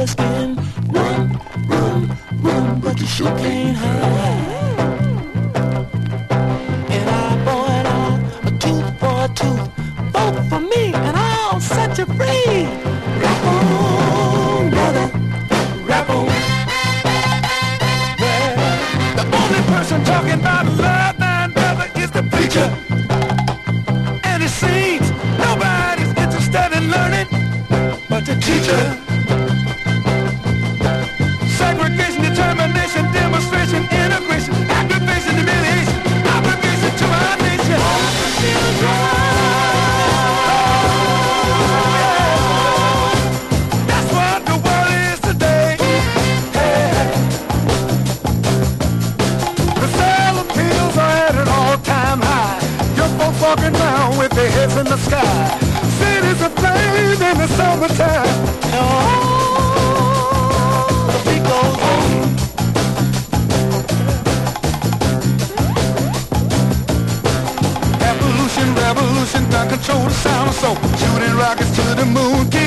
your skin. Run, run, run, but you sure can't hide. An eye for an eye, a tooth for a tooth. Vote for me and I'll set you free. Rap on, brother, rap on. Well, the only person talking about love, man, brother, is the preacher. And it seems nobody's interested in learning but the teacher. Segregation, determination, demonstration, integration, aggravation, humiliation, obligation to our nation. That's what the world is today. The sale of pills are at an all-time high. Young folks walking around with their heads in the sky. Cities aflame in the summertime. The beat goes on. Revolution, revolution, gun control the sound of soul. Shooting rockets to the moon.